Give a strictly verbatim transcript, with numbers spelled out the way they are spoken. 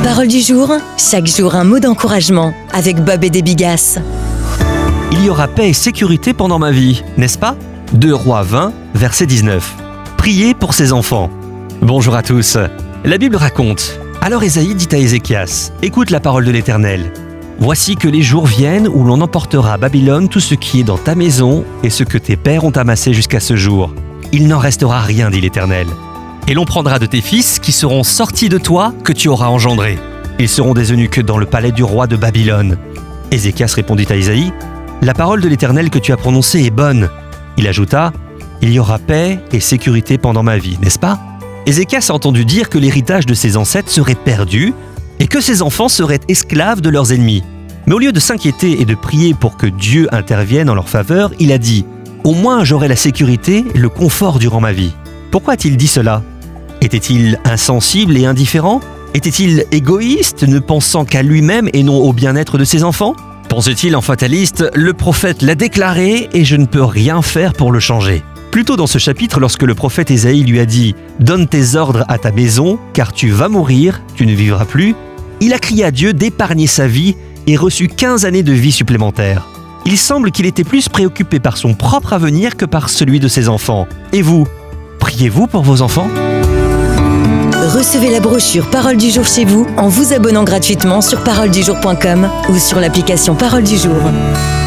Parole du jour, chaque jour un mot d'encouragement avec Bob et des Bigasses. Il y aura paix et sécurité pendant ma vie, n'est-ce pas ? deux Rois vingt, verset dix-neuf. Priez pour ses enfants. Bonjour à tous. La Bible raconte: alors Ésaïe dit à Ézéchias, écoute la parole de l'Éternel. Voici que les jours viennent où l'on emportera à Babylone tout ce qui est dans ta maison et ce que tes pères ont amassé jusqu'à ce jour. Il n'en restera rien, dit l'Éternel. Et l'on prendra de tes fils qui seront sortis de toi, que tu auras engendrés. Ils seront des eunuques dans le palais du roi de Babylone. Ézéchias répondit à Ésaïe, la parole de l'Éternel que tu as prononcée est bonne. Il ajouta, il y aura paix et sécurité pendant ma vie, n'est-ce pas ? Ézéchias a entendu dire que l'héritage de ses ancêtres serait perdu et que ses enfants seraient esclaves de leurs ennemis. Mais au lieu de s'inquiéter et de prier pour que Dieu intervienne en leur faveur, il a dit « Au moins j'aurai la sécurité et le confort durant ma vie ». Pourquoi a-t-il dit cela ? Était-il insensible et indifférent ? Était-il égoïste, ne pensant qu'à lui-même et non au bien-être de ses enfants ? Pensait-il en fataliste, le prophète l'a déclaré et je ne peux rien faire pour le changer. Plus tôt dans ce chapitre, lorsque le prophète Ésaïe lui a dit « Donne tes ordres à ta maison, car tu vas mourir, tu ne vivras plus », il a crié à Dieu d'épargner sa vie et reçu quinze années de vie supplémentaires. Il semble qu'il était plus préoccupé par son propre avenir que par celui de ses enfants. Et vous, priez-vous pour vos enfants ? Recevez la brochure Parole du jour chez vous en vous abonnant gratuitement sur parole du jour point com ou sur l'application Parole du jour.